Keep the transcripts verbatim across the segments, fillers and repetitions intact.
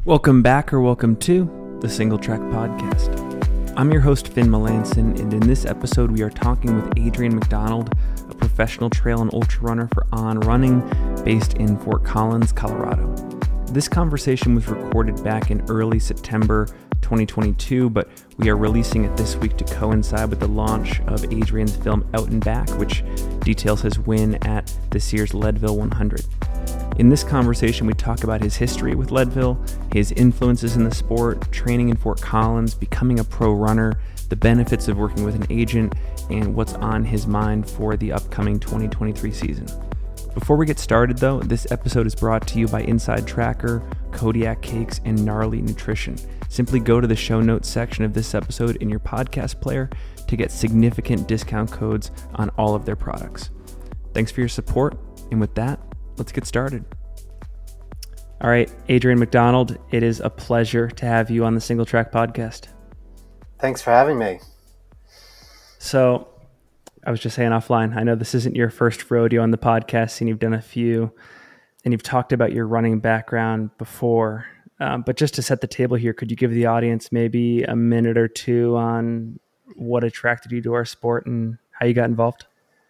Welcome back or welcome to the Single Track Podcast. I'm your host, Finn Melanson, and in this episode we are talking with Adrian McDonald, a professional trail and ultra runner for On Running based in Fort Collins, Colorado. This conversation was recorded back in early September twenty twenty-two, but we are releasing it this week to coincide with the launch of Adrian's film Out and Back, which details his win at this year's Leadville one hundred. In this conversation, we talk about his history with Leadville, his influences in the sport, training in Fort Collins, becoming a pro runner, the benefits of working with an agent, and what's on his mind for the upcoming twenty twenty-three season. Before we get started, though, this episode is brought to you by Inside Tracker, Kodiak Cakes, and Gnarly Nutrition. Simply go to the show notes section of this episode in your podcast player to get significant discount codes on all of their products. Thanks for your support, and with that, let's get started. All right, Adrian McDonald, it is a pleasure to have you on the Single Track Podcast. Thanks for having me. So, I was just saying offline, I know this isn't your first rodeo on the podcast, and you've done a few, and you've talked about your running background before. Um, but just to set the table here, could you give the audience maybe a minute or two on what attracted you to our sport and how you got involved?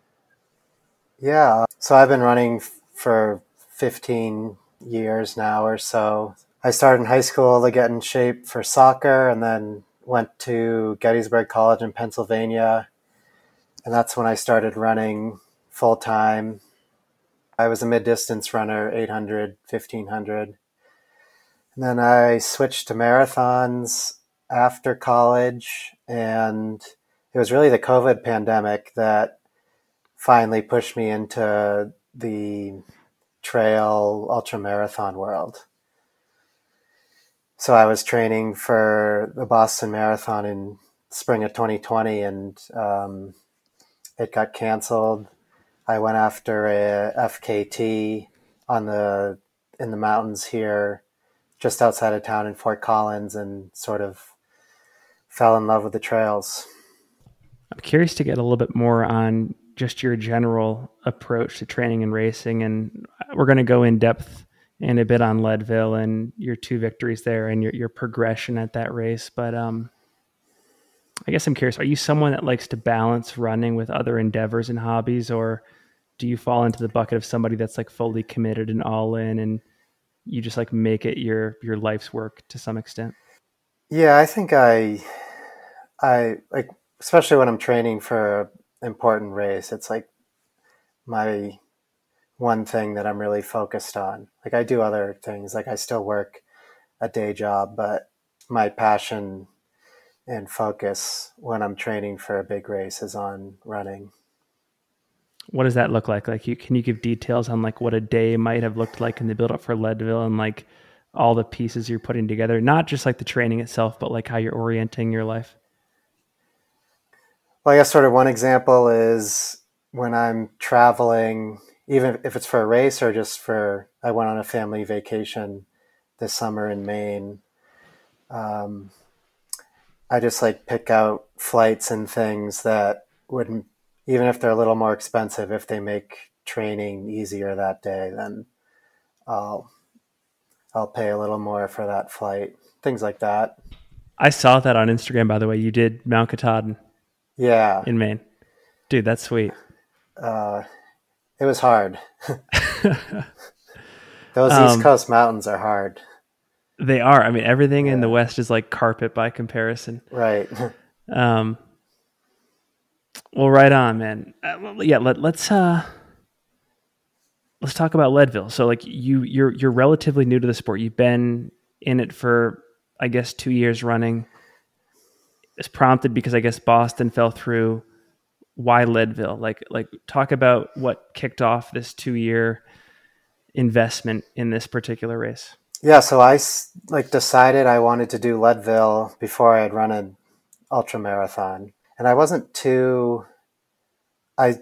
Yeah, so I've been running f- for fifteen years now or so. I started in high school to get in shape for soccer and then went to Gettysburg College in Pennsylvania. And that's when I started running full time. I was a mid-distance runner, eight hundred, fifteen hundred. And then I switched to marathons after college. And it was really the COVID pandemic that finally pushed me into the trail ultra marathon world. So I was training for the Boston Marathon in spring of twenty twenty, and um, it got canceled. I went after a F K T on the in the mountains here, just outside of town in Fort Collins, and sort of fell in love with the trails. I'm curious to get a little bit more on just your general approach to training and racing. And we're going to go in depth and a bit on Leadville and your two victories there and your, your progression at that race. But um, I guess I'm curious, are you someone that likes to balance running with other endeavors and hobbies, or do you fall into the bucket of somebody that's like fully committed and all in and you just like make it your, your life's work to some extent? Yeah, I think I, I like, especially when I'm training for an important race, it's like my one thing that I'm really focused on. Like I do other things, like I still work a day job, but my passion and focus when I'm training for a big race is on running. What does that look like? Like, you, can you give details on like what a day might have looked like in the build up for Leadville and like all the pieces you're putting together, not just like the training itself, but like how you're orienting your life? Well, I guess sort of one example is when I'm traveling, even if it's for a race or just for, I went on a family vacation this summer in Maine. Um, I just like pick out flights and things that wouldn't, even if they're a little more expensive, if they make training easier that day, then I'll, I'll pay a little more for that flight. Things like that. I saw that on Instagram, by the way. You did Mount Katahdin. Yeah. In Maine. Dude, that's sweet. Uh, it was hard. Those um, East Coast mountains are hard. They are. I mean, everything yeah. in the West is like carpet by comparison. Right. um. Well, right on, man. Uh, well, yeah. Let, let's uh, let's talk about Leadville. So, like, you, you're you're relatively new to the sport. You've been in it for, I guess, two years running. It's prompted because I guess Boston fell through. Why Leadville? Like, like talk about what kicked off this two-year investment in this particular race. Yeah, so I like decided I wanted to do Leadville before I had run an ultra marathon, and I wasn't too. I,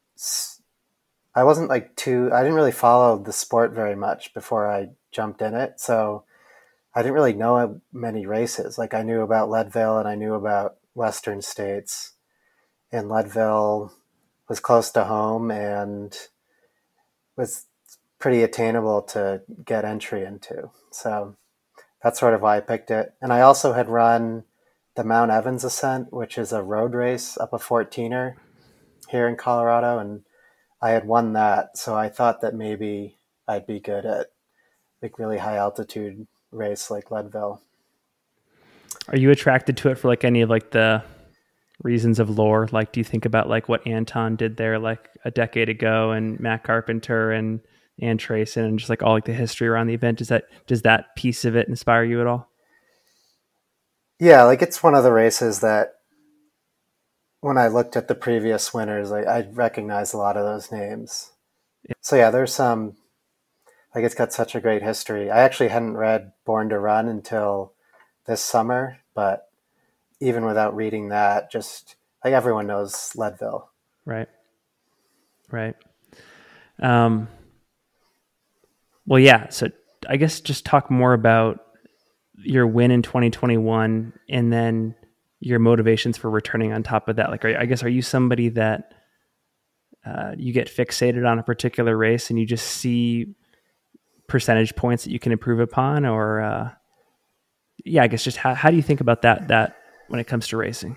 I wasn't like too. I didn't really follow the sport very much before I jumped in it, so I didn't really know many races. Like I knew about Leadville and I knew about Western States. And Leadville was close to home and was pretty attainable to get entry into. So that's sort of why I picked it. And I also had run the Mount Evans Ascent, which is a road race up a fourteener here in Colorado, and I had won that. So I thought that maybe I'd be good at like really high altitude race like Leadville. Are you attracted to it for like any of like the reasons of lore? Like, do you think about like what Anton did there like a decade ago, and Matt Carpenter and Ann Trayson, and just like all like the history around the event? Does that does that piece of it inspire you at all? Yeah, like it's one of the races that when I looked at the previous winners, like I recognized a lot of those names. Yeah. So yeah, there's some, like it's got such a great history. I actually hadn't read Born to Run until this summer, but even without reading that, just like everyone knows Leadville. Right. Right. Um, well, yeah. So I guess just talk more about your win in twenty twenty-one and then your motivations for returning on top of that. Like, are, I guess, are you somebody that uh, you get fixated on a particular race and you just see percentage points that you can improve upon? Or, uh, yeah, I guess just how, how do you think about that, that when it comes to racing?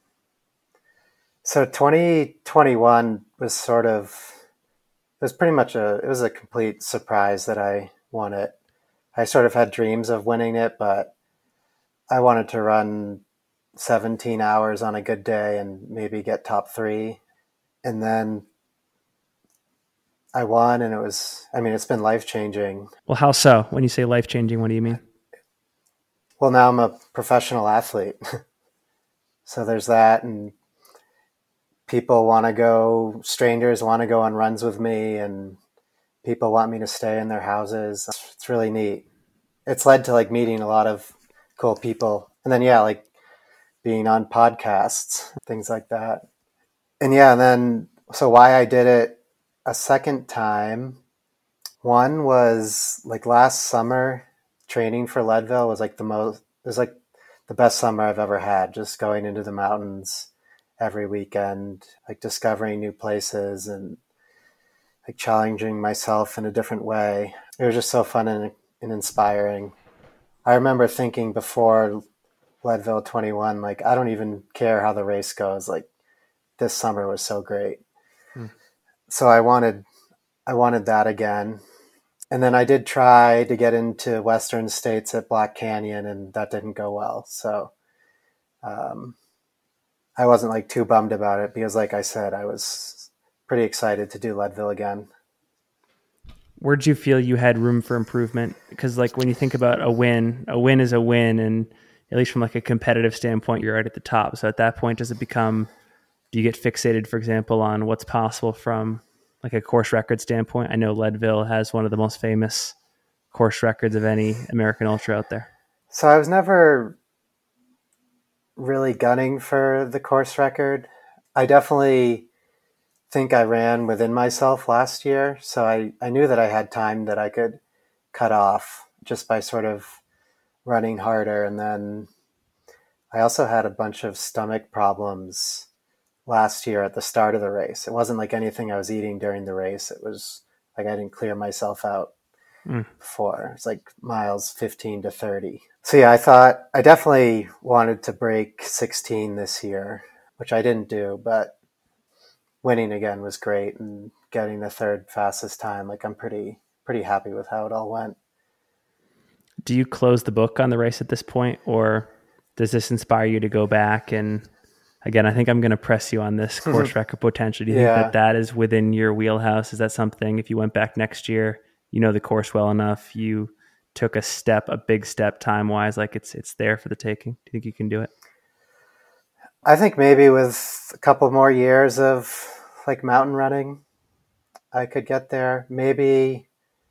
So twenty twenty-one was sort of, it was pretty much a, it was a complete surprise that I won it. I sort of had dreams of winning it, but I wanted to run seventeen hours on a good day and maybe get top three. And then I won, and it was, I mean, it's been life-changing. Well, how so? When you say life-changing, what do you mean? Well, now I'm a professional athlete. So there's that, and people want to go, strangers want to go on runs with me, and people want me to stay in their houses. It's really neat. It's led to like meeting a lot of cool people. And then, yeah, like being on podcasts, things like that. And yeah, and then, so why I did it a second time, one was like last summer, training for Leadville was like the most, it was like the best summer I've ever had, just going into the mountains every weekend, like discovering new places and like challenging myself in a different way. It was just so fun and, and inspiring. I remember thinking before Leadville twenty-one, like, I don't even care how the race goes. Like, this summer was so great. Hmm. So I wanted, I wanted that again. And then I did try to get into Western States at Black Canyon, and that didn't go well. So um, I wasn't like too bummed about it because, like I said, I was pretty excited to do Leadville again. Where did you feel you had room for improvement? Because like when you think about a win, a win is a win, and at least from like a competitive standpoint, you're right at the top. So at that point, does it become, do you get fixated, for example, on what's possible from like a course record standpoint? I know Leadville has one of the most famous course records of any American Ultra out there. So I was never really gunning for the course record. I definitely think I ran within myself last year. So I, I knew that I had time that I could cut off just by sort of running harder. And then I also had a bunch of stomach problems last year at the start of the race. It wasn't like anything I was eating during the race. It was like I didn't clear myself out mm. before. It's like miles fifteen to thirty. So yeah, I thought I definitely wanted to break sixteen this year, which I didn't do, but winning again was great, and getting the third fastest time, like I'm pretty pretty happy with how it all went. Do you close the book on the race at this point, or does this inspire you to go back? And again, I think I'm going to press you on this course record potential. Do you yeah. think that that is within your wheelhouse? Is that something, if you went back next year, you know the course well enough, you took a step, a big step time-wise, like it's it's there for the taking? Do you think you can do it? I think maybe with a couple more years of like mountain running, I could get there. Maybe,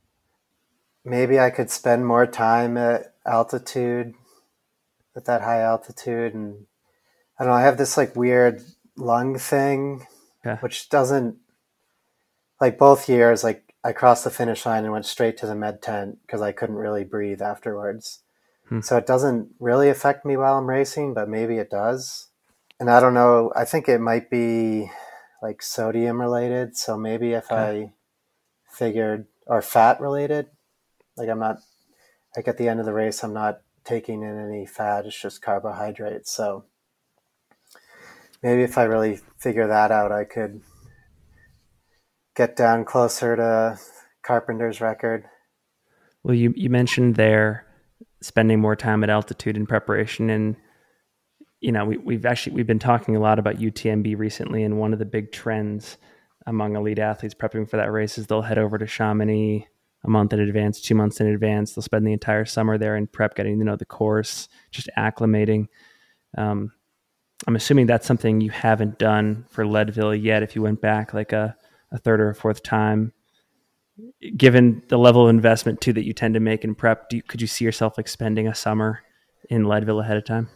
maybe I could spend more time at altitude, at that high altitude. And I don't know, I have this like weird lung thing, yeah. which doesn't, like both years, like I crossed the finish line and went straight to the med tent because I couldn't really breathe afterwards. Hmm. So it doesn't really affect me while I'm racing, but maybe it does. And I don't know, I think it might be like sodium related. So maybe if okay. I figured, or fat related, like I'm not, like at the end of the race, I'm not taking in any fat, it's just carbohydrates. So maybe if I really figure that out, I could get down closer to Carpenter's record. Well, you, you mentioned there spending more time at altitude in preparation, and you know we, we've actually we've been talking a lot about U T M B recently, and one of the big trends among elite athletes prepping for that race is they'll head over to Chamonix a month in advance, two months in advance. They'll spend the entire summer there in prep, getting to know the course, just acclimating. Um, I'm assuming that's something you haven't done for Leadville yet. If you went back like a, a third or a fourth time, given the level of investment too that you tend to make in prep, do you, could you see yourself like spending a summer in Leadville ahead of time?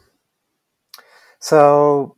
So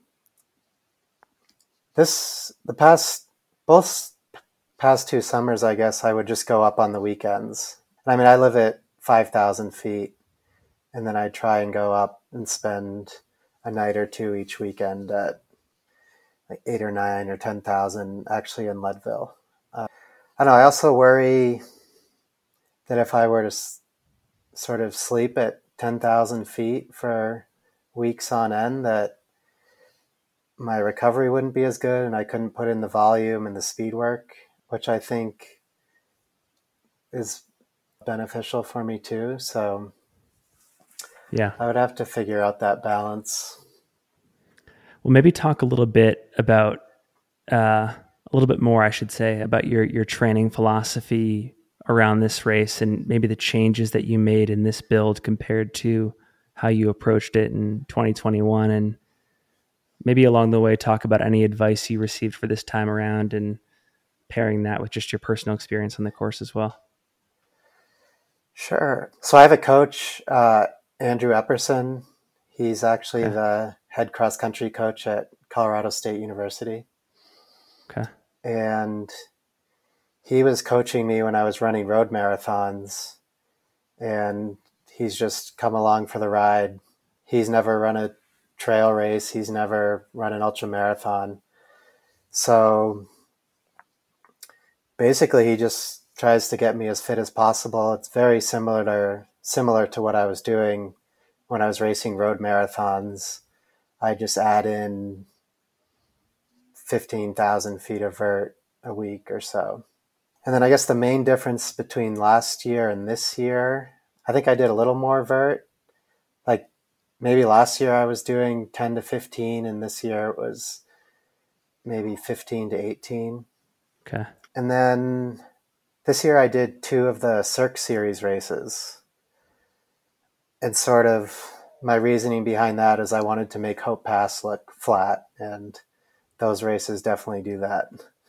this, the past, both past two summers, I guess I would just go up on the weekends. I mean, I live at five thousand feet, and then I try and go up and spend a night or two each weekend at like eight or nine or ten thousand actually in Leadville. Uh, I don't know. I also worry that if I were to s- sort of sleep at ten thousand feet for weeks on end, that my recovery wouldn't be as good and I couldn't put in the volume and the speed work, which I think is beneficial for me too. So Yeah. I would have to figure out that balance. Well, maybe talk a little bit about, uh, a little bit more, I should say, about your, your training philosophy around this race and maybe the changes that you made in this build compared to how you approached it in twenty twenty-one, and maybe along the way talk about any advice you received for this time around and pairing that with just your personal experience on the course as well. Sure. So I have a coach, uh, Andrew Epperson. He's actually Okay. the head cross country coach at Colorado State University. Okay. And he was coaching me when I was running road marathons, and he's just come along for the ride. He's never run a trail race. He's never run an ultra marathon. So basically he just tries to get me as fit as possible. It's very similar to similar to what I was doing when I was racing road marathons. I just add in fifteen thousand feet of vert a week or so. And then I guess the main difference between last year and this year, I think I did a little more vert. Like maybe last year I was doing ten to fifteen, and this year it was maybe fifteen to eighteen. Okay. And then this year I did two of the Cirque Series races. And sort of my reasoning behind that is I wanted to make Hope Pass look flat, and those races definitely do that.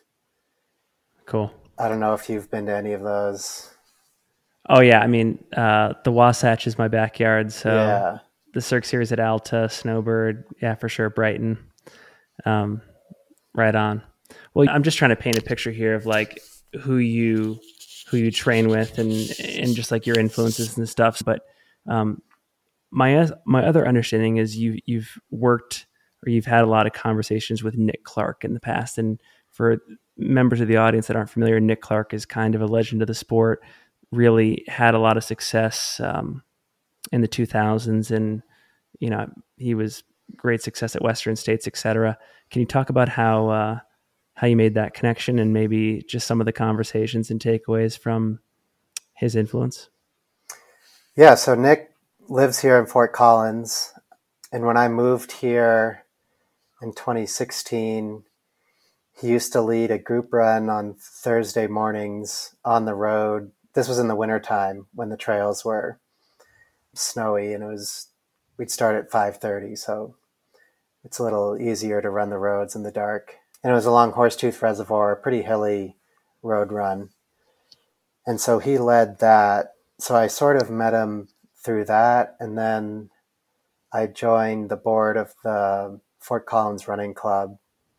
Cool. I don't know if you've been to any of those. Oh yeah. I mean, uh, the Wasatch is my backyard. So Yeah. the Cirque Series at Alta, Snowbird. Yeah, for sure. Brighton. Um, right on. Well, I'm just trying to paint a picture here of like who you, who you train with and, and just like your influences and stuff. But, um, my, my other understanding is you, you've worked or you've had a lot of conversations with Nick Clark in the past. And for members of the audience that aren't familiar, Nick Clark is kind of a legend of the sport, really had a lot of success, um, in the two thousands. And, you know, he was great success at Western States, et cetera. Can you talk about how, uh, how you made that connection and maybe just some of the conversations and takeaways from his influence? Yeah. So Nick lives here in Fort Collins. And when I moved here in twenty sixteen, he used to lead a group run on Thursday mornings on the road. This was in the wintertime when the trails were snowy, and it was, we'd start at five thirty. So it's a little easier to run the roads in the dark. And it was along Horsetooth Reservoir, a pretty hilly road run. And so he led that. So I sort of met him through that. And then I joined the board of the Fort Collins Running Club.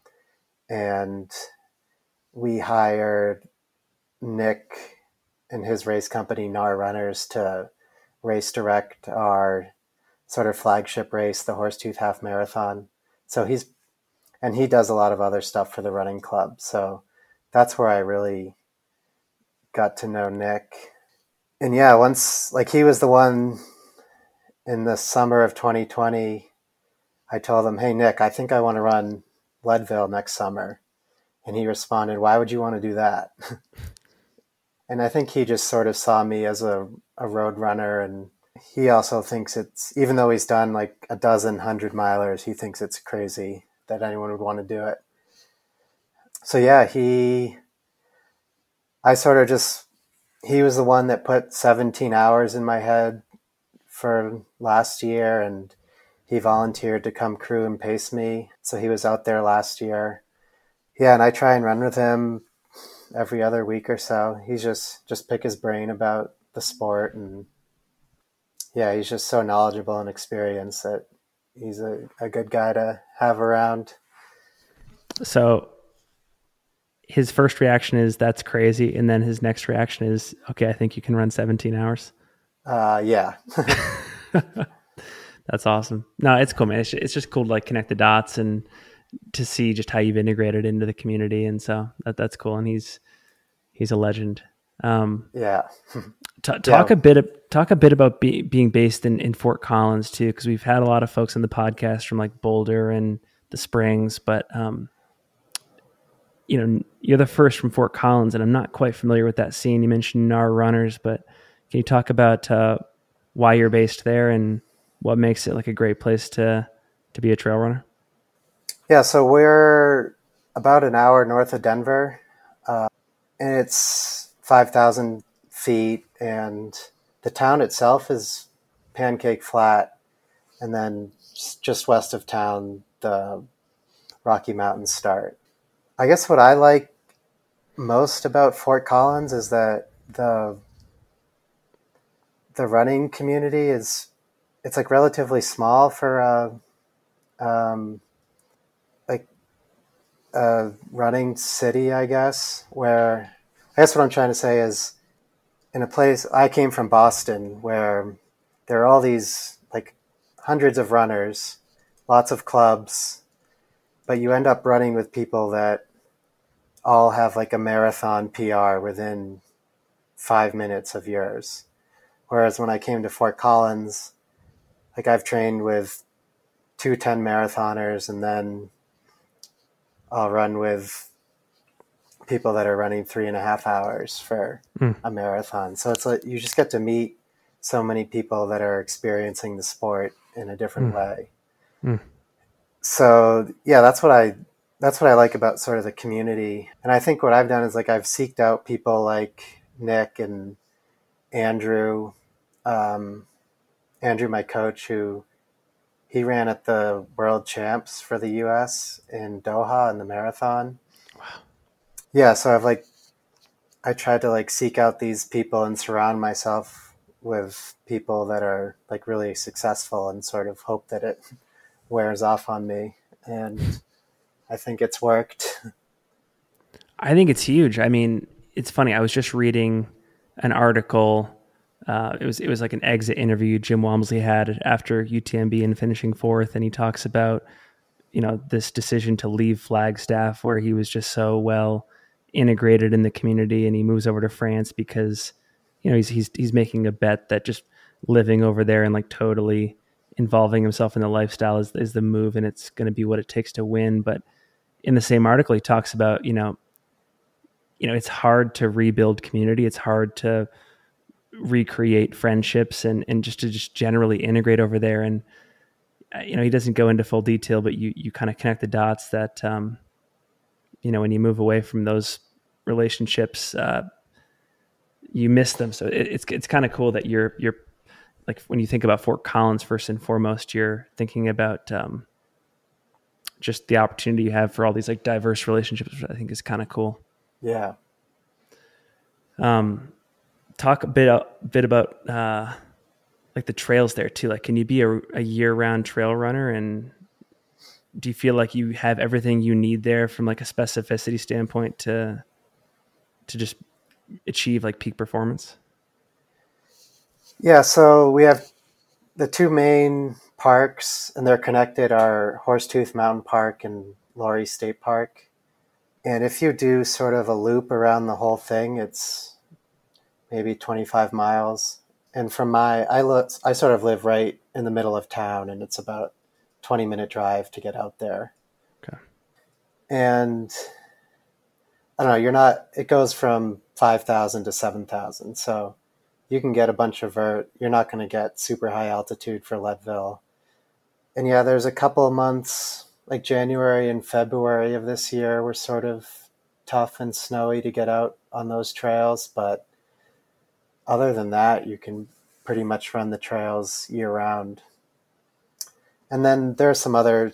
And we hired Nick and his race company, N A R Runners, to race direct our sort of flagship race, the Horsetooth Half Marathon. So he's, and he does a lot of other stuff for the running club. So that's where I really got to know Nick. and yeah, once, like, he was the one in the summer of twenty twenty. I told him, "Hey, Nick, I think I want to run Leadville next summer." And he responded, "Why would you want to do that?" And I think he just sort of saw me as a, a road runner. And he also thinks it's, even though he's done like a dozen hundred milers, he thinks it's crazy that anyone would want to do it. So yeah, he, I sort of just, he was the one that put seventeen hours in my head for last year, and he volunteered to come crew and pace me. So he was out there last year. Yeah, and I try and run with him every other week or so. He's just, just pick his brain about the sport. And yeah, he's just so knowledgeable and experienced that he's a, a good guy to have around. So his first reaction is, "That's crazy." And then his next reaction is, "Okay, I think you can run seventeen hours. Uh, yeah. That's awesome. No, it's cool, man. It's, it's just cool to like connect the dots and to see just how you've integrated into the community. And so that that's cool. And he's, he's a legend. Um, yeah. t- talk yeah. a bit, talk a bit about be, being based in, in Fort Collins too. Cause we've had a lot of folks on the podcast from like Boulder and the Springs, but, um, you know, you're the first from Fort Collins, and I'm not quite familiar with that scene. You mentioned N A R runners, but can you talk about, uh, why you're based there and what makes it like a great place to, to be a trail runner? Yeah, so we're about an hour north of Denver, uh, and it's five thousand feet, and the town itself is Pancake Flat, and then just west of town, the Rocky Mountains start. I guess what I like most about Fort Collins is that the the running community is, it's like relatively small for a um, like a running city, I guess. Where I guess what I'm trying to say is, in a place, I came from Boston, where there are all these like hundreds of runners, lots of clubs, but you end up running with people that all have like a marathon P R within five minutes of yours. Whereas when I came to Fort Collins, like I've trained with two ten marathoners, and then I'll run with people that are running three and a half hours for mm. a marathon. So it's like you just get to meet so many people that are experiencing the sport in a different mm. way. Mm. So yeah, that's what I that's what I like about sort of the community. And I think what I've done is like I've seeked out people like Nick and Andrew, um, Andrew, my coach, who he ran at the World Champs for the U S in Doha in the marathon. Wow. Yeah, so I've like I tried to like seek out these people and surround myself with people that are like really successful, and sort of hope that it wears off on me. And I think it's worked. I think it's huge. I mean, it's funny. I was just reading an article. Uh, it was it was like an exit interview Jim Walmsley had after U T M B and finishing fourth, and he talks about, you know, this decision to leave Flagstaff, where he was just so well integrated in the community, and he moves over to France because, you know, he's he's he's making a bet that just living over there and like totally involving himself in the lifestyle is is the move, and it's going to be what it takes to win. But in the same article, he talks about, you know, you know, it's hard to rebuild community. It's hard to recreate friendships and, and just to just generally integrate over there. And, you know, he doesn't go into full detail, but you, you kind of connect the dots that, um, you know, when you move away from those relationships, uh, you miss them. So it, it's, it's kind of cool that you're, you're like, when you think about Fort Collins, first and foremost, you're thinking about, um, just the opportunity you have for all these like diverse relationships, which I think is kind of cool. Yeah. Um, talk a bit, a bit about, uh, like the trails there too. Like, can you be a, a year round trail runner, and do you feel like you have everything you need there from like a specificity standpoint to, to just achieve like peak performance? Yeah. So we have the two main parks, and they're connected, are Horsetooth Mountain Park and Laurie State Park. And if you do sort of a loop around the whole thing, it's maybe twenty-five miles. And from my, I look, I sort of live right in the middle of town, and it's about a twenty minute drive to get out there. Okay. And I don't know, you're not, it goes from five thousand to seven thousand. So you can get a bunch of vert. You're not going to get super high altitude for Leadville. And yeah, there's a couple of months, like January and February of this year, were sort of tough and snowy to get out on those trails. But other than that, you can pretty much run the trails year round. And then there are some other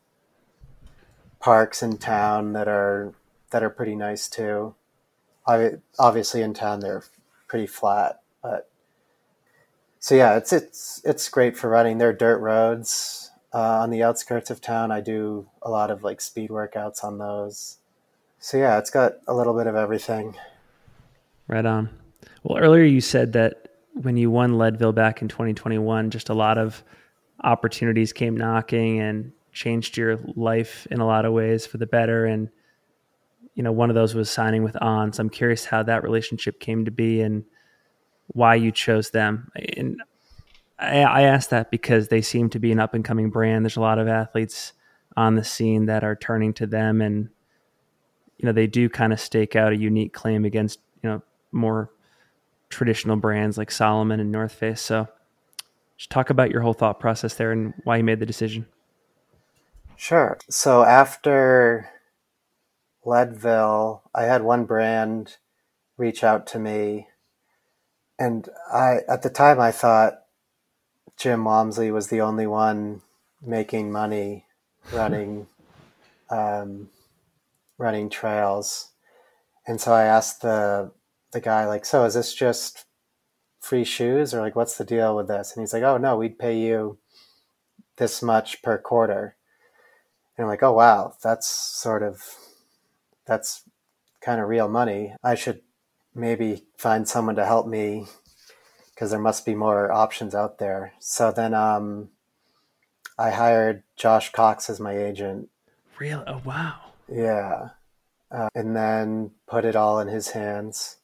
parks in town that are that are pretty nice too. Obviously, in town they're pretty flat, but so yeah, it's it's it's great for running. There are dirt roads uh, on the outskirts of town. I do a lot of like speed workouts on those. So yeah, it's got a little bit of everything. Right on. Well, earlier you said that when you won Leadville back in twenty twenty-one, just a lot of opportunities came knocking and changed your life in a lot of ways for the better. And, you know, one of those was signing with On. So I'm curious how that relationship came to be and why you chose them. And I, I asked that because they seem to be an up and coming brand. There's a lot of athletes on the scene that are turning to them, and, you know, they do kind of stake out a unique claim against, you know, more traditional brands like Salomon and North Face. So just talk about your whole thought process there and why you made the decision. Sure. So after Leadville, I had one brand reach out to me, and I, at the time, I thought Jim Walmsley was the only one making money running, um, running trails. And so I asked the, the guy, like, so is this just free shoes, or like, what's the deal with this? And he's like, oh no, we'd pay you this much per quarter. And I'm like, oh wow, that's sort of, that's kind of real money. I should maybe find someone to help me, because there must be more options out there. So then um, I hired Josh Cox as my agent. Really? Oh, wow. Yeah. Uh, and then put it all in his hands.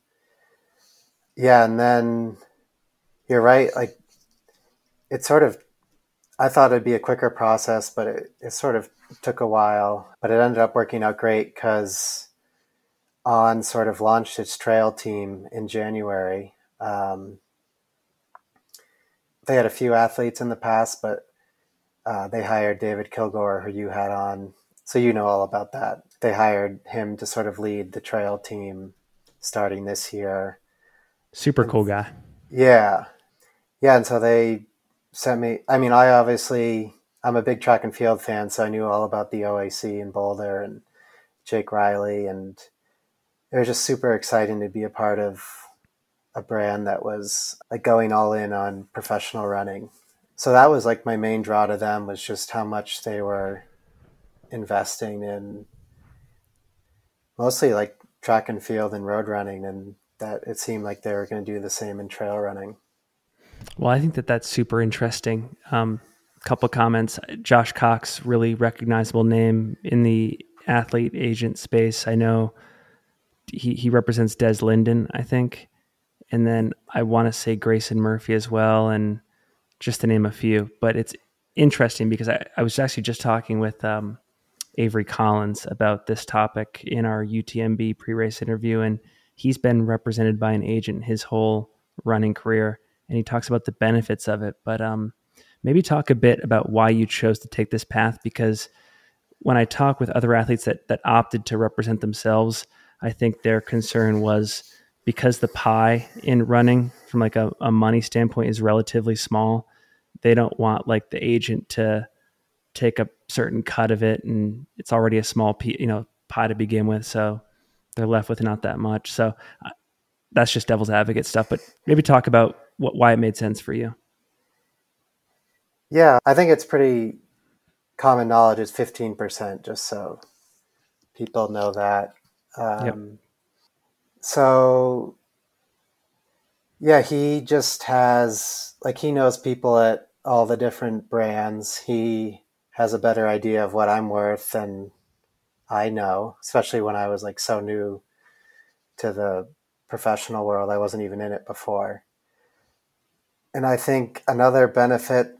Yeah, and then you're right. Like, it sort of, I thought it'd be a quicker process, but it, it sort of took a while. But it ended up working out great because On sort of launched its trail team in January. Um, they had a few athletes in the past, but uh, they hired David Kilgore, who you had on. So you know all about that. They hired him to sort of lead the trail team starting this year. Super cool guy. Yeah. Yeah, and so they sent me, I mean, I obviously, I'm a big track and field fan, so I knew all about the O A C in Boulder and Jake Riley, and it was just super exciting to be a part of a brand that was like going all in on professional running. So that was like my main draw to them, was just how much they were investing in mostly like track and field and road running, and that it seemed like they were going to do the same in trail running. Well, I think that that's super interesting. Um, couple comments. Josh Cox, really recognizable name in the athlete agent space. I know he, he represents Des Linden, I think. And then I want to say Grayson Murphy as well, and just to name a few. But it's interesting because I, I was actually just talking with um, Avery Collins about this topic in our U T M B pre-race interview, and he's been represented by an agent his whole running career, and he talks about the benefits of it. But um, maybe talk a bit about why you chose to take this path, because when I talk with other athletes that that opted to represent themselves, I think their concern was because the pie in running from like a, a money standpoint is relatively small. They don't want like the agent to take a certain cut of it, and it's already a small pie, you know, pie to begin with. So they're left with not that much. So uh, that's just devil's advocate stuff, but maybe talk about what, why it made sense for you. Yeah, I think it's pretty common knowledge. It's fifteen percent, just so people know that. Um, Yep. So yeah, he just has, like, he knows people at all the different brands. He has a better idea of what I'm worth than I know, especially when I was like so new to the professional world. I wasn't even in it before. And I think another benefit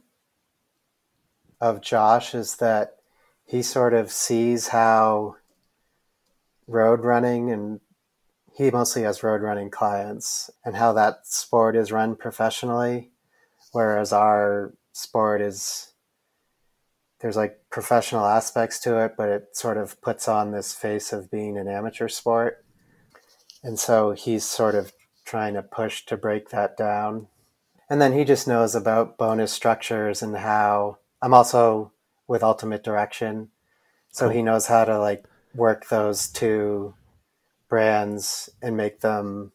of Josh is that he sort of sees how road running, and he mostly has road running clients, and how that sport is run professionally, whereas our sport is, there's like professional aspects to it, but it sort of puts on this face of being an amateur sport. And so he's sort of trying to push to break that down. And then he just knows about bonus structures and how I'm also with Ultimate Direction. So Cool. he knows how to like work those two brands and make them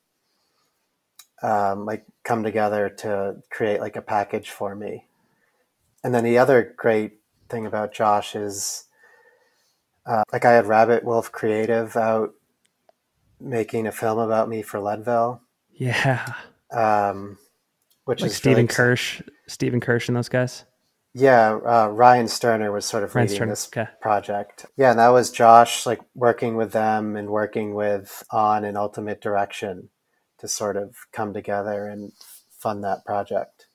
um, like come together to create like a package for me. And then the other great thing about Josh is uh, like I had Rabbit Wolf Creative out making a film about me for Leadville. Yeah. Um, which Like is Stephen really, Kirsch, Stephen Kirsch and those guys. yeah, uh, Ryan Sterner was sort of Ryan leading Sterner, this okay. project. Yeah, and that was Josh like working with them and working with On and Ultimate Direction to sort of come together and fund that project.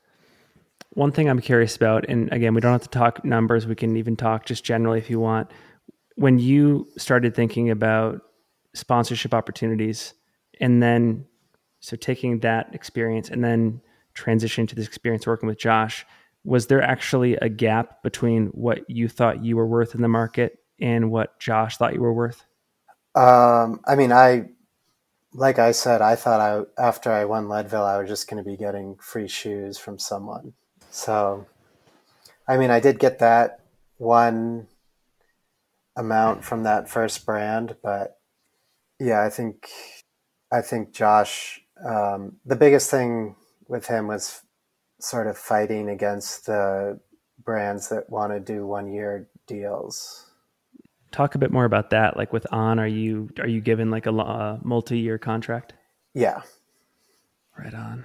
One thing I'm curious about, and again, we don't have to talk numbers. We can even talk just generally if you want. When you started thinking about sponsorship opportunities, and then so taking that experience and then transitioning to this experience working with Josh, was there actually a gap between what you thought you were worth in the market and what Josh thought you were worth? Um, I mean, I like I said, I thought I after I won Leadville, I was just going to be getting free shoes from someone. So, I mean, I did get that one amount from that first brand, but yeah, I think I think Josh. Um, the biggest thing with him was sort of fighting against the brands that want to do one year deals. Talk a bit more about that. Like with On, are you are you given like a, a multi-year contract? Yeah. Right on.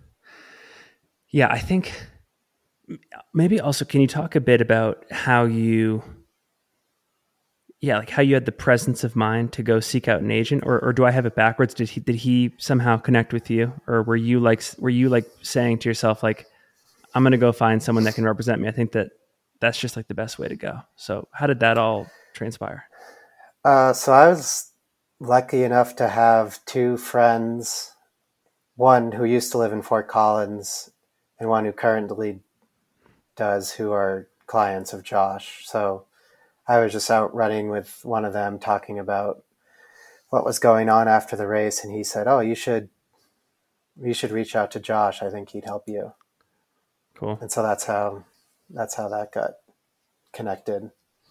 Yeah, I think maybe also can you talk a bit about how you yeah, like how you had the presence of mind to go seek out an agent, or or do I have it backwards? Did he did he somehow connect with you, or were you like were you like saying to yourself like, I'm going to go find someone that can represent me? I think that that's just like the best way to go. So how did that all transpire? Uh, so I was lucky enough to have two friends, one who used to live in Fort Collins and one who currently does, who are clients of Josh. So I was just out running with one of them talking about what was going on after the race. And he said, oh, you should, you should reach out to Josh. I think he'd help you. Cool. And so that's how, that's how that got connected.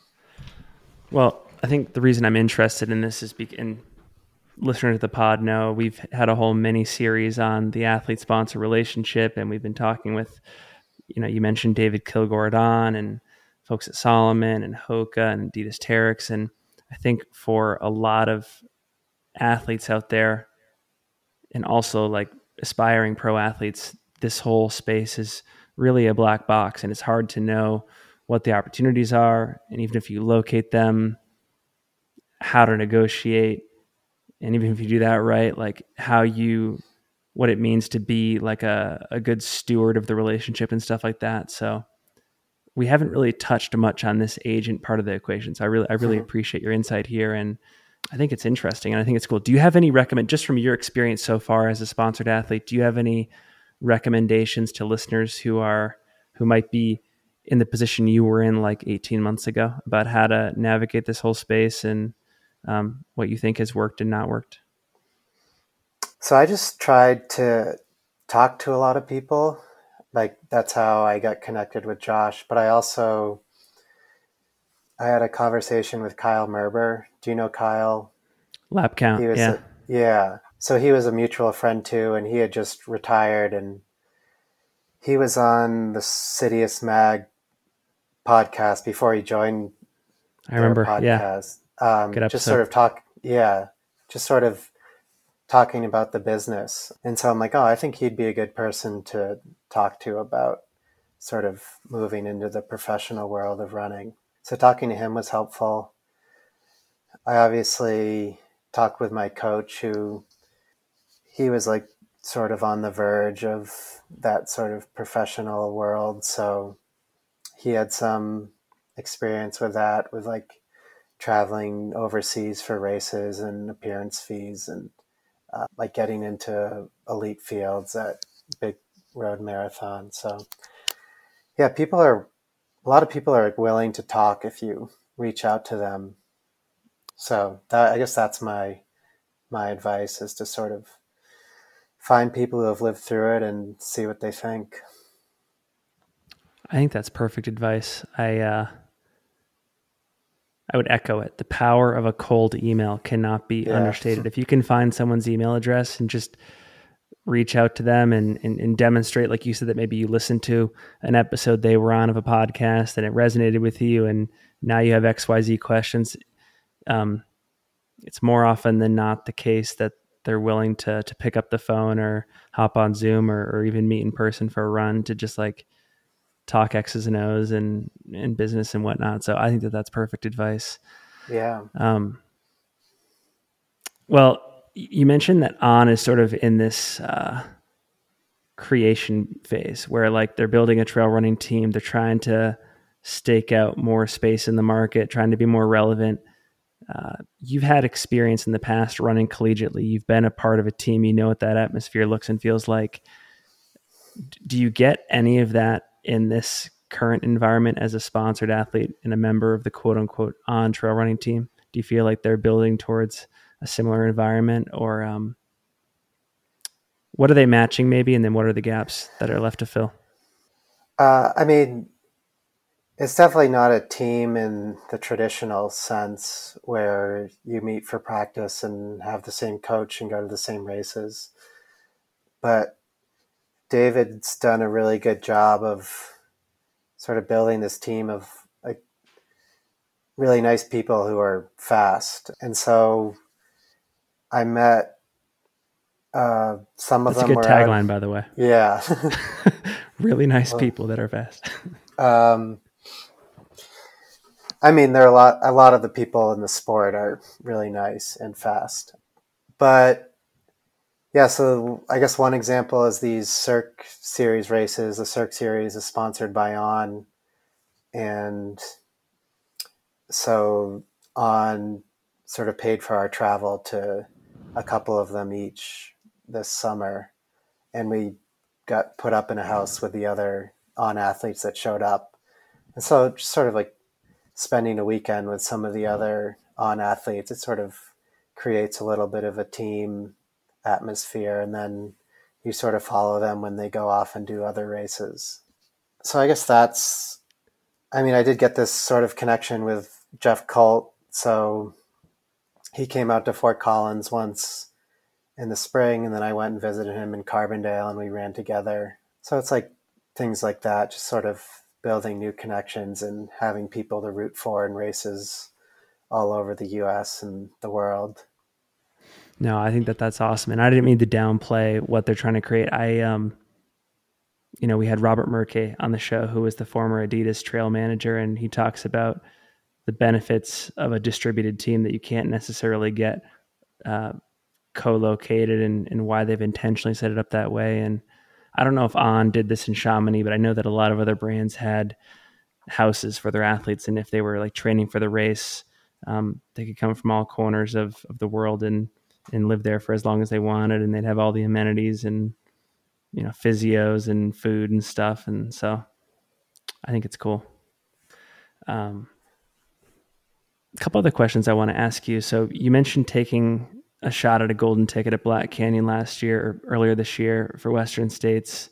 Well, I think the reason I'm interested in this is because, and listeners of the pod know, we've had a whole mini series on the athlete-sponsor relationship, and we've been talking with, you know, you mentioned David Kilgore at On and folks at Salomon and Hoka and Adidas Terrex. And I think for a lot of athletes out there and also like aspiring pro athletes, this whole space is really a black box, and it's hard to know what the opportunities are. And even if you locate them, how to negotiate. And even if you do that right, like how you, what it means to be like a, a good steward of the relationship and stuff like that. So we haven't really touched much on this agent part of the equation. So I really, I really Mm-hmm. appreciate your insight here. And I think it's interesting and I think it's cool. Do you have any recommend, just from your experience so far as a sponsored athlete, do you have any recommendations to listeners who are, who might be in the position you were in like eighteen months ago about how to navigate this whole space and um, what you think has worked and not worked? So I just tried to talk to a lot of people. Like that's how I got connected with Josh. But I also, I had a conversation with Kyle Merber. Do you know Kyle? Lap count. He was, Yeah. a, yeah. So he was a mutual friend too, and he had just retired, and he was on the Sidious Mag podcast before he joined I their remember. Yeah. podcast. Um, Good just episode. sort of talk, yeah, just sort of talking about the business. And so I'm like, oh, I think he'd be a good person to talk to about sort of moving into the professional world of running. So talking to him was helpful. I obviously talked with my coach, who he was like sort of on the verge of that sort of professional world. So he had some experience with that, with like traveling overseas for races and appearance fees, and uh, like getting into elite fields at big road marathons. So yeah, people are, a lot of people are willing to talk if you reach out to them. So that, I guess that's my, my advice, is to sort of find people who have lived through it and see what they think. I think that's perfect advice. I, uh, I would echo it. The power of a cold email cannot be Yeah. understated. If you can find someone's email address and just reach out to them and, and, and demonstrate, like you said, that maybe you listened to an episode they were on of a podcast and it resonated with you, and now you have X Y Z questions. Um, it's more often than not the case that they're willing to to pick up the phone or hop on Zoom or, or even meet in person for a run to just like talk X's and O's and, and business and whatnot. So I think that that's perfect advice. Yeah. Um, well, you mentioned that On is sort of in this uh, creation phase where like they're building a trail running team. They're trying to stake out more space in the market, trying to be more relevant. Uh, you've had experience in the past running collegiately. You've been a part of a team. You know what that atmosphere looks and feels like. Do you get any of that in this current environment as a sponsored athlete and a member of the quote unquote On trail running team? Do you feel like they're building towards a similar environment, or um, what are they matching maybe? And then what are the gaps that are left to fill? Uh, I mean, it's definitely not a team in the traditional sense where you meet for practice and have the same coach and go to the same races. But David's done a really good job of sort of building this team of like really nice people who are fast. And so I met uh, some of That's a them good were tagline, out, by the way. yeah. Really nice Well, people that are fast. um, I mean, there are a lot, a lot of the people in the sport are really nice and fast. But yeah, so I guess one example is these Cirque Series races. The Cirque Series is sponsored by On. And so On sort of paid for our travel to a couple of them each this summer. And we got put up in a house with the other On athletes that showed up. And so just sort of like spending a weekend with some of the other On athletes, it sort of creates a little bit of a team atmosphere. And then you sort of follow them when they go off and do other races. So I guess that's, I mean, I did get this sort of connection with Jeff Colt. So he came out to Fort Collins once in the spring, and then I went and visited him in Carbondale, and we ran together. So it's like things like that, just sort of building new connections and having people to root for in races all over the U S and the world. No, I think that that's awesome. And I didn't mean to downplay what they're trying to create. I, um, you know, we had Robert Murkey on the show, who was the former Adidas trail manager, and he talks about the benefits of a distributed team that you can't necessarily get uh, co-located, and, and why they've intentionally set it up that way. And I don't know if On did this in Chamonix, but I know that a lot of other brands had houses for their athletes, and if they were like training for the race, um, they could come from all corners of, of the world and and live there for as long as they wanted, and they'd have all the amenities and, you know, physios and food and stuff. And so I think it's cool. Um, a couple other questions I want to ask you. So you mentioned taking a shot at a golden ticket at Black Canyon last year or earlier this year for Western States.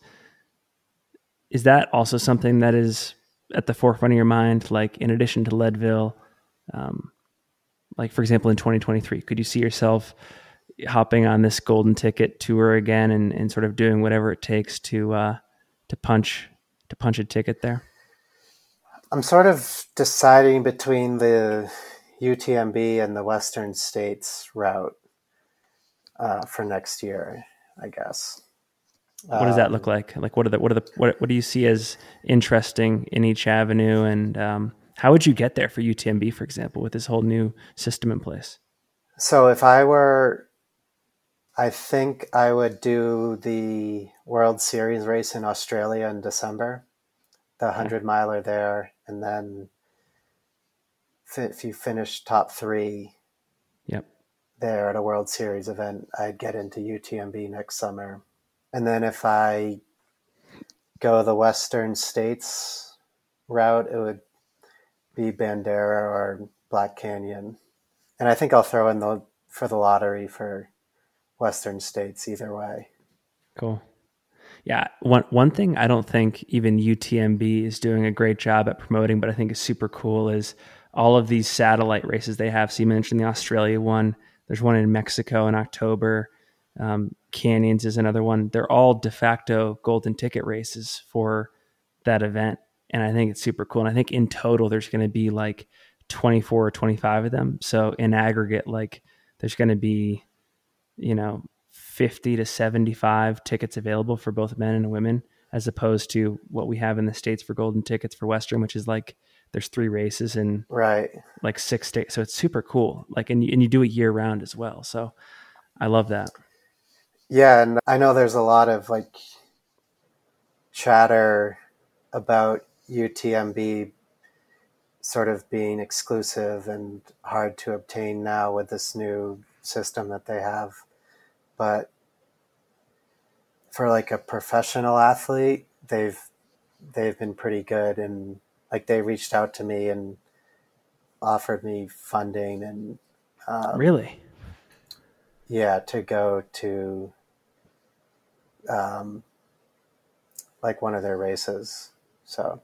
Is that also something that is at the forefront of your mind? Like, in addition to Leadville, um, like for example, in twenty twenty-three, could you see yourself hopping on this golden ticket tour again and, and sort of doing whatever it takes to, uh, to punch, to punch a ticket there? I'm sort of deciding between the U T M B and the Western States route uh, for next year, I guess. What does that Um, look like? Like, what are the, what are the, what, what do you see as interesting in each avenue? And, um, how would you get there for U T M B, for example, with this whole new system in place? So if I were I think I would do the World Series race in Australia in December, the Okay. hundred miler there, and then if you finish top three Yep. there at a World Series event, I'd get into U T M B next summer. And then if I go the Western States route, it would be Bandera or Black Canyon. And I think I'll throw in the for the lottery for Western States either way. Cool. Yeah, one one thing I don't think even U T M B is doing a great job at promoting, but I think is super cool is all of these satellite races they have. So you mentioned the Australia one. There's one in Mexico in October. Um, Canyons is another one. They're all de facto golden ticket races for that event, and I think it's super cool. And I think in total there's going to be like twenty-four or twenty-five of them. So in aggregate, like there's going to be, you know, fifty to seventy-five tickets available for both men and women, as opposed to what we have in the States for golden tickets for Western, which is like there's three races in Right. like six states. So it's super cool. Like, and you, and you do it year round as well. So I love that. Yeah. And I know there's a lot of like chatter about U T M B sort of being exclusive and hard to obtain now with this new system that they have. But for like a professional athlete, they've they've been pretty good, and like they reached out to me and offered me funding and um, Really? yeah, to go to um, like one of their races. So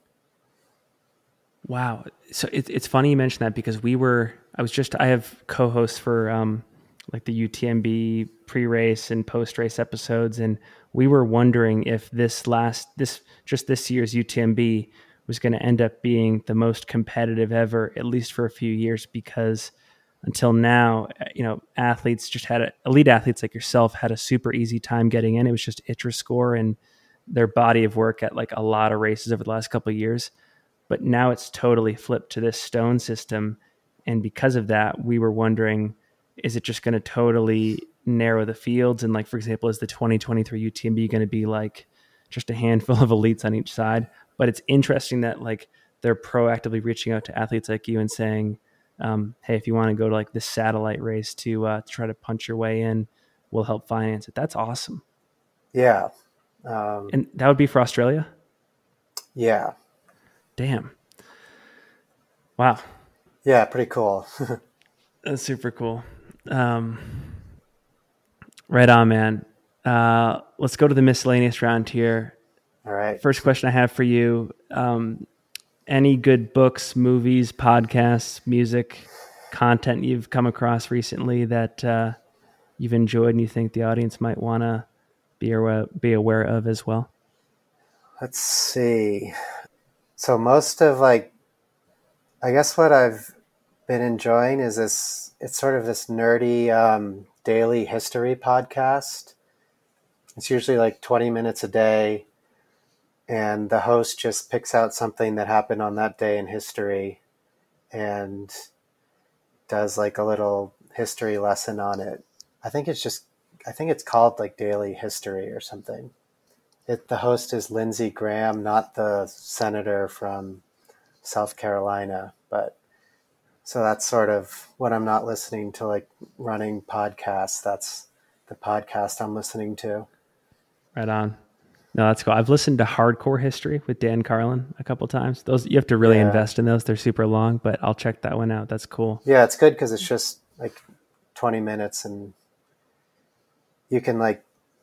Wow. So it, it's funny you mentioned that because we were, I was just, I have co-hosts for um, like the U T M B pre-race and post-race episodes. And we were wondering if this last, this, just this year's U T M B was going to end up being the most competitive ever, at least for a few years, because until now, you know, athletes just had a, elite athletes like yourself had a super easy time getting in. It was just I T R A score and their body of work at like a lot of races over the last couple of years. But now it's totally flipped to this stone system. And because of that, we were wondering, is it just going to totally narrow the fields? And like, for example, is the twenty twenty-three U T M B going to be like just a handful of elites on each side? But it's interesting that like they're proactively reaching out to athletes like you and saying, um, hey, if you want to go to like this satellite race to uh, try to punch your way in, we'll help finance it. That's awesome. yeah, um, And that would be for Australia? yeah, Damn. Wow. yeah, pretty cool. That's super cool. Um, right on, man. Uh, let's go to the miscellaneous round here. All right. First question I have for you. Um, any good books, movies, podcasts, music, content you've come across recently that uh, you've enjoyed and you think the audience might want to be aware, be aware of as well? Let's see. So most of like, I guess what I've been enjoying is this, it's sort of this nerdy um, daily history podcast. It's usually like twenty minutes a day, and the host just picks out something that happened on that day in history and does like a little history lesson on it. I think it's just, I think it's called like Daily History or something. It, the host is Lindsey Graham, not the senator from South Carolina, but so that's sort of when I'm not listening to like running podcasts, that's the podcast I'm listening to. Right on. No, that's cool. I've listened to Hardcore History with Dan Carlin a couple times. Those you have to really Yeah. invest in those. They're super long, but I'll check that one out. That's cool. Yeah, it's good because it's just like twenty minutes, and you can like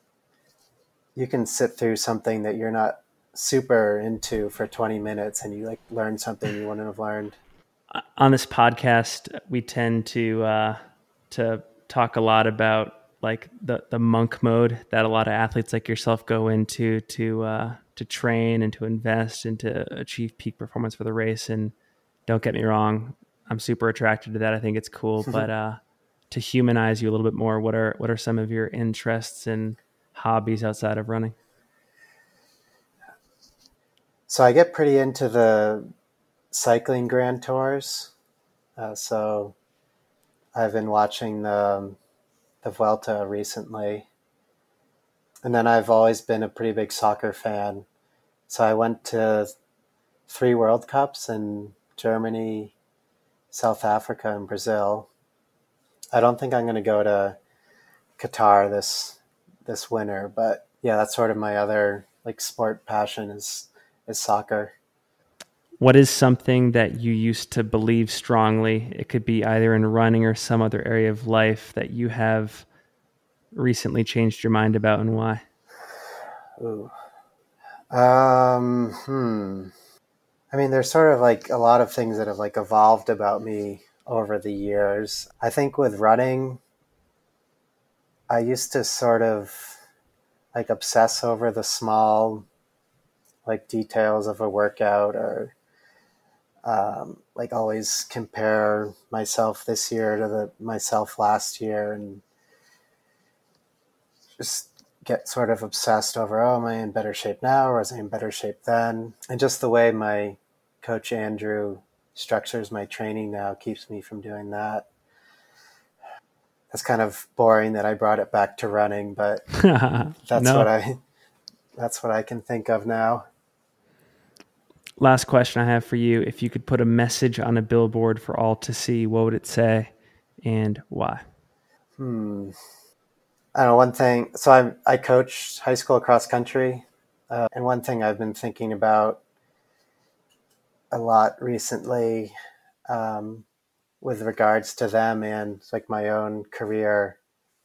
you can sit through something that you're not super into for twenty minutes, and you like learn something you wouldn't have learned. On this podcast, we tend to uh, to talk a lot about like the the monk mode that a lot of athletes like yourself go into to uh, to train and to invest and to achieve peak performance for the race. And don't get me wrong, I'm super attracted to that. I think it's cool, but uh, to humanize you a little bit more, what are what are some of your interests and hobbies outside of running? So I get pretty into the cycling grand tours. Uh, so I've been watching the the Vuelta recently. And then I've always been a pretty big soccer fan. So I went to three World Cups in Germany, South Africa, and Brazil. I don't think I'm going to go to Qatar this this winter, but yeah, that's sort of my other like sport passion is is soccer. What is something that you used to believe strongly? It could be either in running or some other area of life that you have recently changed your mind about, and why? Ooh. Um, hmm. I mean, there's sort of like a lot of things that have like evolved about me over the years. I think with running, I used to sort of like obsess over the small like details of a workout, or um, like always compare myself this year to the myself last year, and just get sort of obsessed over, oh, am I in better shape now, or was I in better shape then? And just the way my coach Andrew structures my training now keeps me from doing that. That's kind of boring that I brought it back to running, but that's no. what I that's what I can think of now. Last question I have for you. If you could put a message on a billboard for all to see, what would it say and why? Hmm. I don't know, one thing, so I'm, I coach high school cross country, uh, and one thing I've been thinking about a lot recently um, with regards to them and like my own career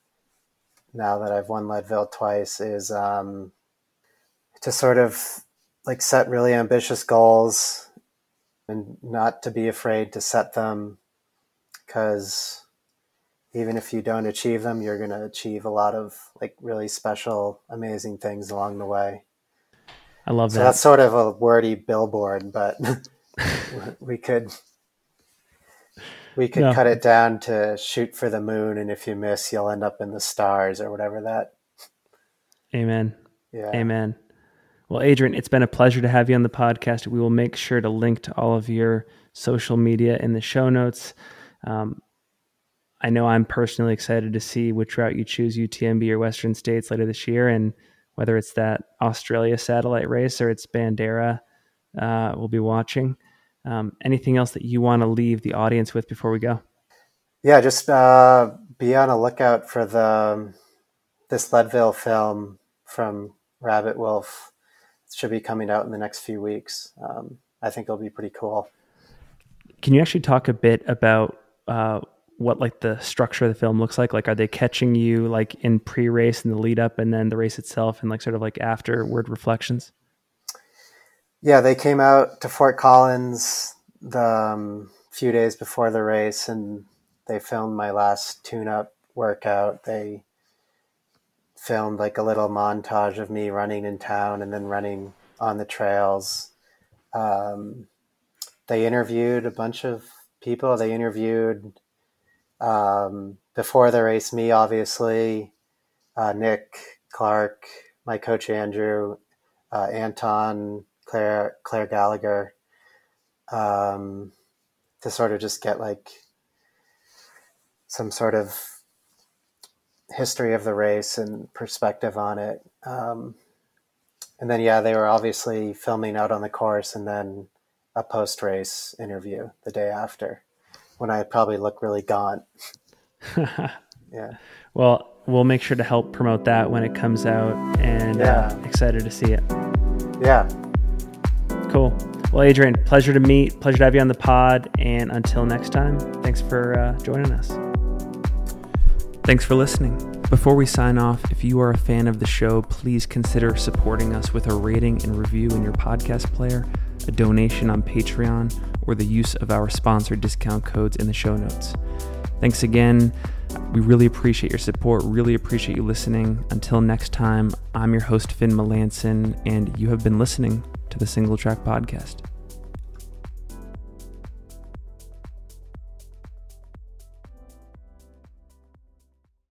now that I've won Leadville twice is um, to sort of like set really ambitious goals and not to be afraid to set them, because even if you don't achieve them, you're going to achieve a lot of like really special, amazing things along the way. I love so that. So that's sort of a wordy billboard, but we could we could no. cut it down to shoot for the moon, and if you miss, you'll end up in the stars, or whatever that. Amen. Yeah. Amen. Well, Adrian, it's been a pleasure to have you on the podcast. We will make sure to link to all of your social media in the show notes. Um, I know I'm personally excited to see which route you choose, U T M B or Western States later this year, and whether it's that Australia satellite race or it's Bandera, uh, we'll be watching. Um, anything else that you want to leave the audience with before we go? Yeah, just uh, be on a lookout for the this Leadville film from Rabbit Wolf. It should be coming out in the next few weeks. Um, I think it'll be pretty cool. Can you actually talk a bit about uh, what like the structure of the film looks like? Like, are they catching you like in pre-race and the lead up and then the race itself and like sort of like afterward reflections? Yeah, they came out to Fort Collins the um, few days before the race, and they filmed my last tune-up workout. They filmed like a little montage of me running in town and then running on the trails. Um, they interviewed a bunch of people. They interviewed um, before the race, me, obviously, uh, Nick Clark, my coach Andrew, uh, Anton, Claire, Claire Gallagher, um, to sort of just get like some sort of history of the race and perspective on it. Um, and then, yeah, they were obviously filming out on the course, and then a post-race interview the day after when I probably look really gaunt. Yeah. Well, we'll make sure to help promote that when it comes out, and yeah. uh, excited to see it. Yeah. Cool. Well, Adrian, pleasure to meet, pleasure to have you on the pod, and until next time, thanks for uh, joining us. Thanks for listening. Before we sign off, if you are a fan of the show, please consider supporting us with a rating and review in your podcast player, a donation on Patreon, or the use of our sponsored discount codes in the show notes. Thanks again. We really appreciate your support, really appreciate you listening. Until next time, I'm your host, Finn Melanson, and you have been listening to the Single Track Podcast.